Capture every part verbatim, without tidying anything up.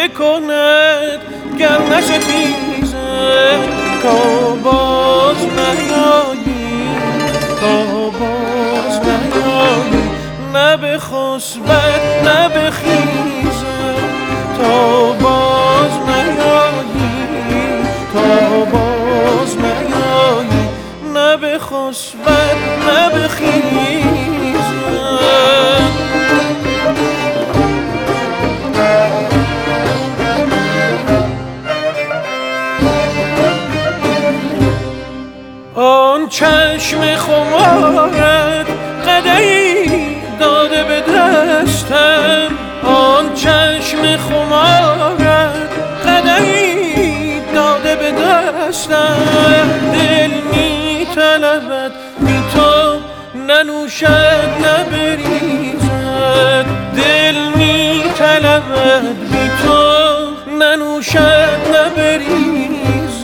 چه کند گر نستیزد تا باز نیایی تا باز نیایی نه بخسبد نه بخیزد تا باز نیایی تا باز نیایی نه بخسبد نه بخیزد آن چشم خمارت قده‌ای داده به دستم آن چشم خمارت قده‌ای داده به دستم دل می طلبد بی تو ننوشد نبریزد دل می طلبد بی تو ننوشد نبریزد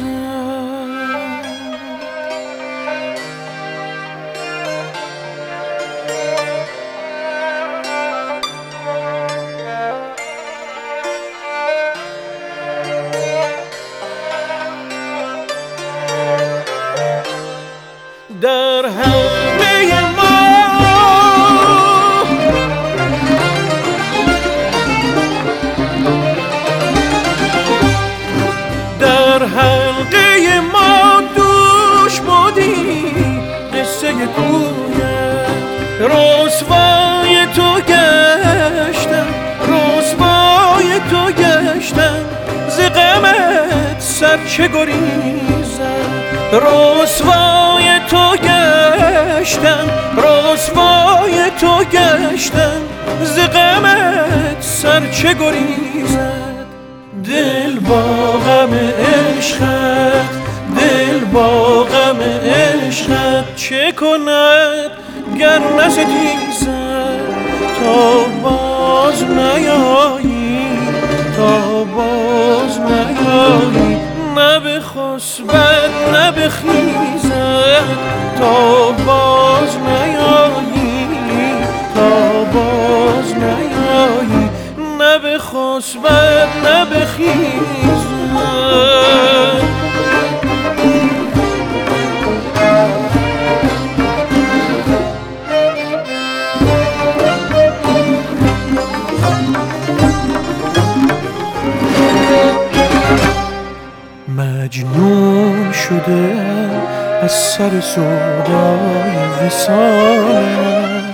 در حلقه ما در حلقه ما دوش بودی قصه کویت رسوای تو گشتم رسوای تو گشتم ز غمت سر چه گریزم رسوای تو گشتم رسوای تو گشتم ز غمت سر چه گریزد دل با غم عشقت دل با غم عشقت چه کند گر نستیزد تا باز نیایی تا باز نیایی نه بخسبد نه بخیزد تا باز نیایی تا باز نیایی نه بخسبد نه بخیزد مجنون شده از سر سودای وصالت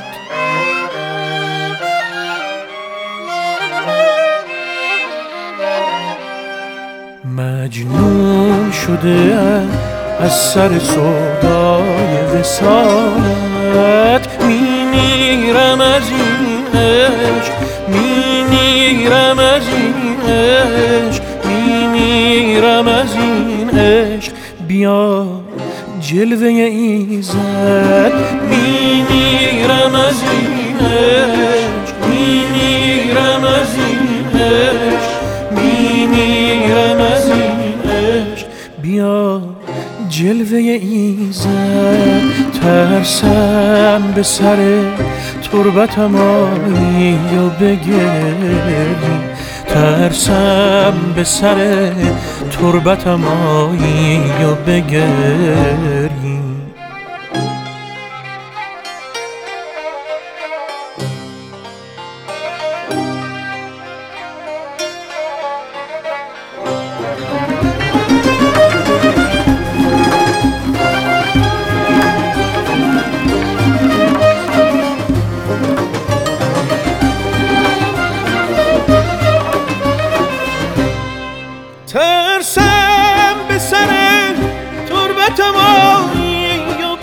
مجنون شده از سر سودای وصالت میمیرم از این عشق میمیرم از این عشق میمیرم از این عشق بیا جلوه ایزد میمیرم از این عشق میمیرم از این عشق میمیرم از این عشق بیا جلوه ایزد ترسم به سر تربتم آیی و بگری ترسم به سر تربتم آیی و بگری